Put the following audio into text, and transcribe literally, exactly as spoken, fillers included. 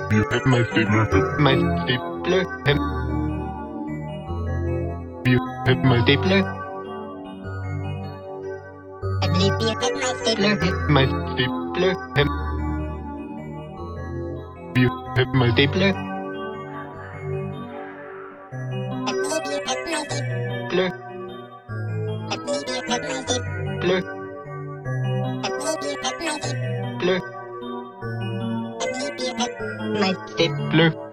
You have my stapler. My stapler. Have you have my stapler? I believe you have my stapler. My stapler. Have you have my stapler? I believe you have my stapler. Stapler. I believe you have my Stapler. stapler. I believe you have my stapler. Stapler. I believe you have My stapler.